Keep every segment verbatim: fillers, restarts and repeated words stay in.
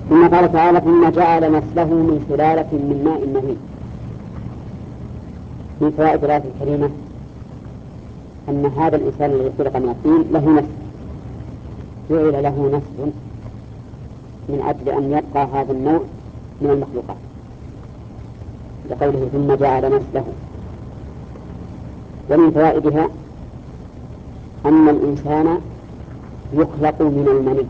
ثم قال تعالى ثم جعل نسله من سلالة من ماء مهين. من فوائد الآية الكريمة أن هذا الإنسان الذي خلق من الطين له نسل، جعل له نسل من أجل أن يبقى هذا النوع من المخلوقات، لقوله ثم جعل نسله. ومن فوائدها أن الإنسان يخلق من المني،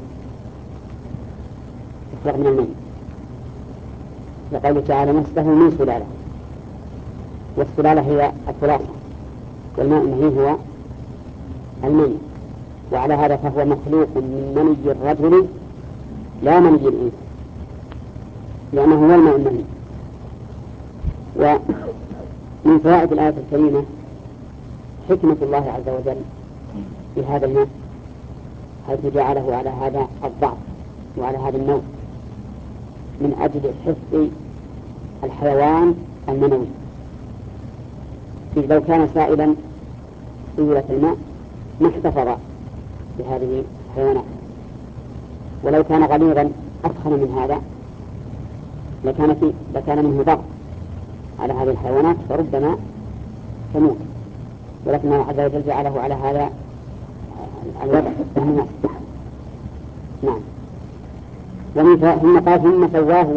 يخلق من المني، لقوله تعالى نسله من سلالة، والسلالة هي الخلاصة، والماء المهين هو المني، وعلى هذا فهو مخلوق من مني الرجل لا مني الإنس، لأنه هو الماء المهين. ومن فوائد الآية الكريمة حكمة الله عز وجل في هذا الماء، حيث جعله على هذا الضعف وعلى هذا النوع من أجل حفظ الحيوان المنوي. إذ لو كان سائلا سيولة الماء ما احتفظ بهذه الحيوانات، ولو كان غليظا أفخم من هذا لكان, في لكان منه ضغط على هذه الحيوانات فربما تموت، ولكن الله عز وجل جعله على هذا الوضع المناسب. نعم. ومن ثم قال ثم سواه